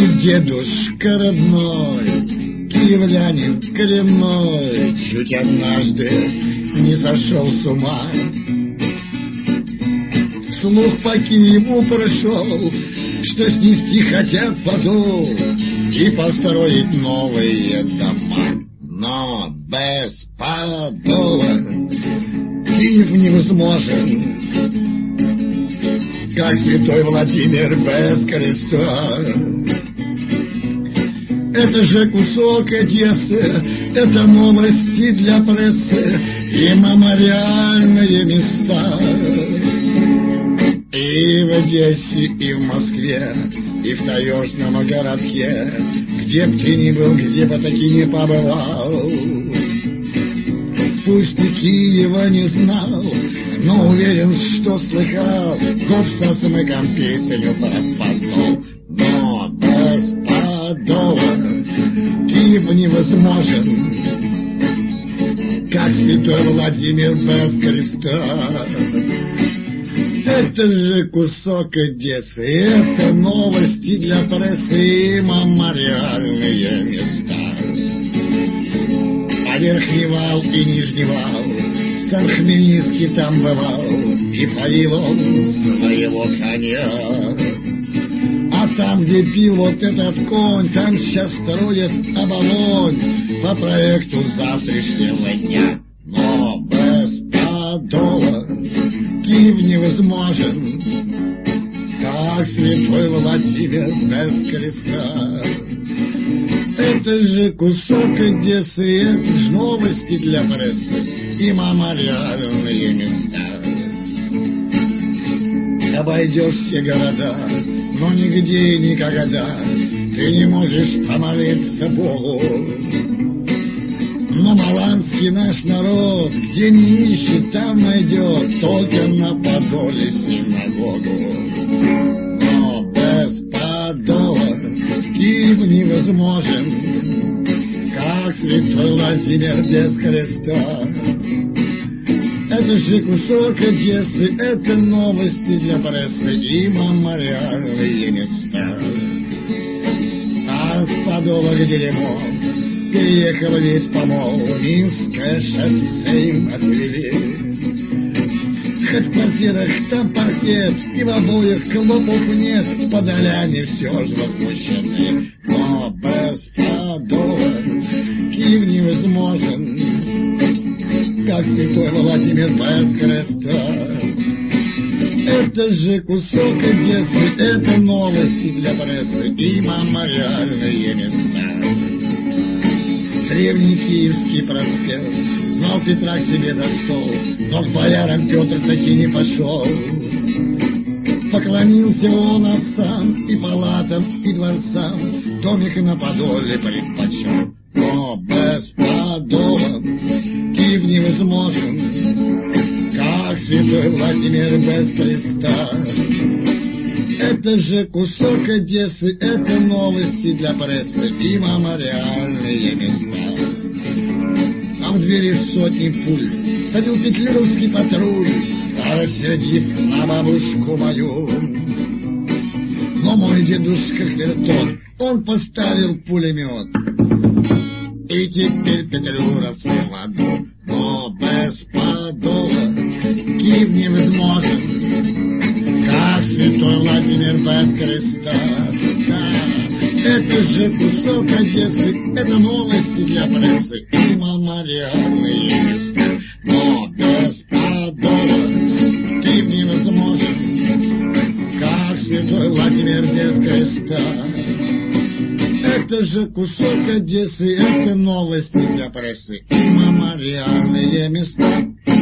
дедушка родной, киевлянин коренной, чуть однажды не сошел с ума. Слух по Киеву прошел, что снести хотят подол и построить новые дома. Но без подола Киев невозможен, как святой Владимир без креста. Это же кусок Одессы, это новости для прессы и мемориальные места. И в Одессе, и в Москве, и в таежном городке, где б ты ни был, где бы таки не побывал. Пусть ты Киева не знал, но уверен, что слыхал гоп со смыком песню про подол. Но без подола Киев невозможен, как святой Владимир без креста. Это же кусок Одессы, это новости для прессы и мемориальные места. А Верхний Вал и Нижний Вал, сам Хмельницкий там бывал, и поил он своего коня. А там, где пил вот этот конь, там сейчас строят оболонь по проекту завтрашнего дня. Но без подола Киев невозможен, как святой Владимир без креста. Это же кусок Одессы, это ж новости для прессы и мемориальные места. Обойдешь все города, но нигде и никогда ты не можешь помолиться Богу. Но маланский наш народ, где не ищет, там найдет, только на Подоле синагогу. Но без подола Киев невозможен, как святой Владимир без креста. Это же кусок Одессы, это новости для прессы и мемориальные места. А с Подола к дерьмо переехал весь помол, Минское шоссе им отвели. Хоть в квартирах там паркет, и в обоих клопов нет, подоляне все ж возмущены. Но без Подола Киев невозможен, как святой Владимир без креста. Это же кусок Одессы, это новости для прессы и мемориальные места. Древний Киевский проспект знал Петра к себе за стол, но к боярам Петр таки не пошел. Поклонился он отцам и палатам, и дворцам, домик на Подоле предпочел. Но без подола Киев невозможен, как святой Владимир без креста. Это же кусок Одессы, это новости для прессы и мемориальные места. А в двери сотни пуль садил петлюровский патруль, рассердив на бабушку мою. Но мой дедушка Хвертон, он поставил пулемет, и теперь петлюровцы в аду. Но без подола Киев невозможен, как святой Владимир без креста. Да, это же кусок Одессы, это новости для прессы и мемориальные места. Но без подола Киев невозможен, как святой Владимир без креста. Это же кусок Одессы, это новости для прессы и мемориальные места.